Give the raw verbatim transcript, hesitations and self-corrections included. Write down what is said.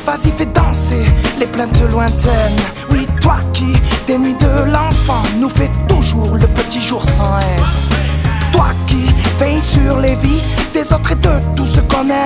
Vas-y, fais danser les plaintes lointaines. Oui, toi qui, des nuits de l'enfant, nous fais toujours le petit jour sans haine. Toi qui veilles sur les vies des autres et de tout ce qu'on aime.